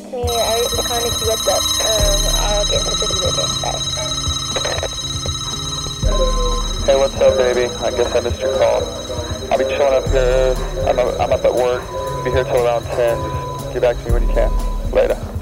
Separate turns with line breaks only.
It's me. I was just calling to see what's up. I'll get in touch with you later. Bye.
Hey, what's up, baby? I guess I missed your call. I'll be chilling up here. I'm up at work. Be here till around 10. Just get back to me when you can. Later.